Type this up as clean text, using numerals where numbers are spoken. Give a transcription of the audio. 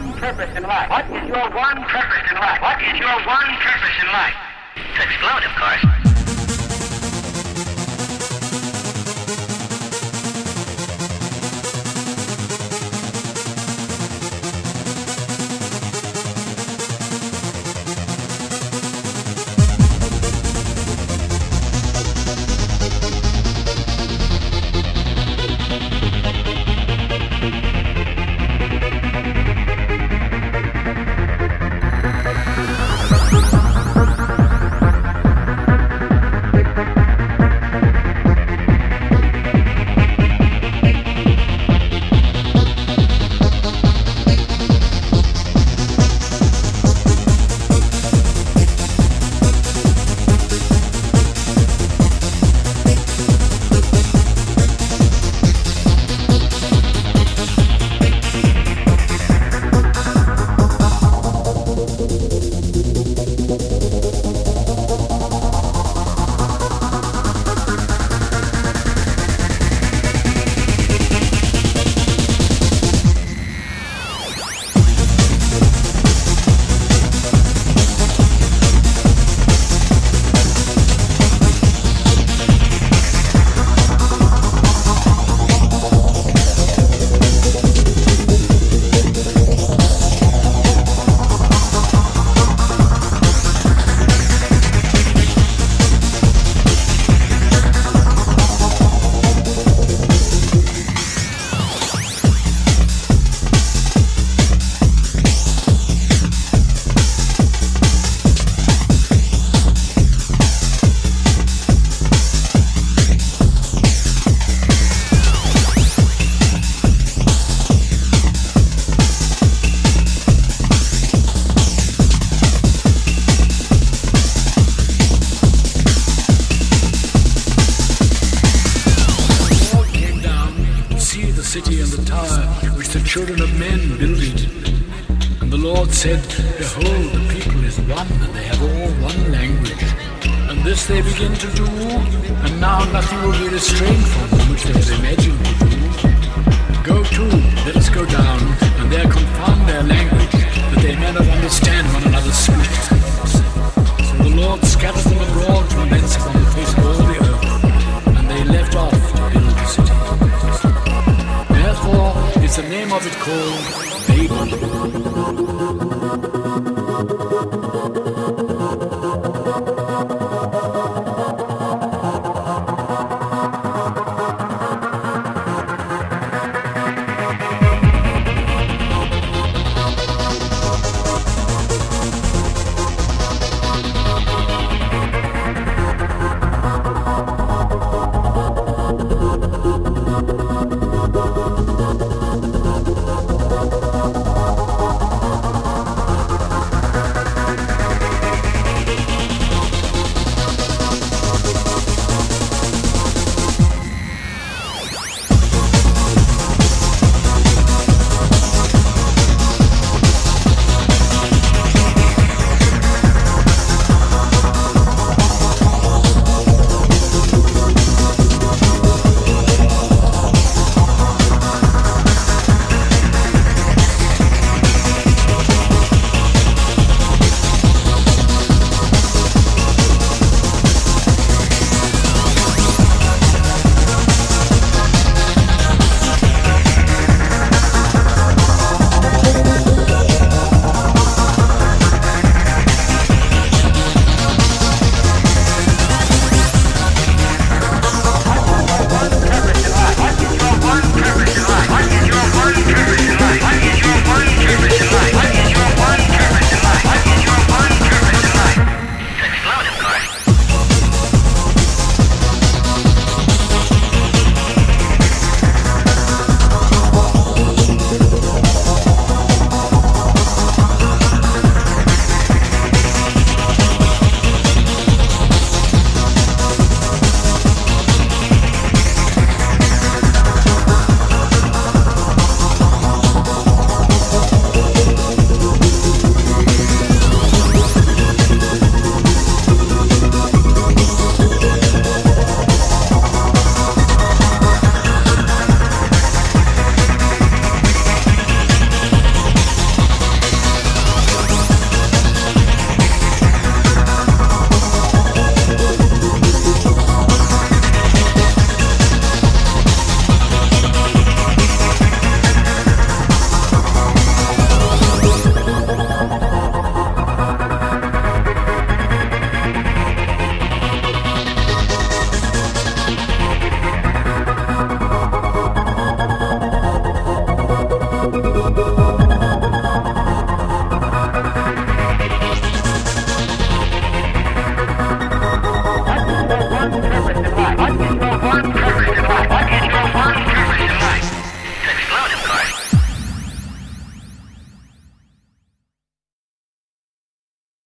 one purpose in life? What is your one purpose in life? What is your one purpose in life? To explode, of course. City and the tower which the children of men builded. And the Lord said, Behold, the people is one, and they have all one language. And this they begin to do, and now nothing will be restrained from them which they have imagined to do. Go to, let us go down, and there confound their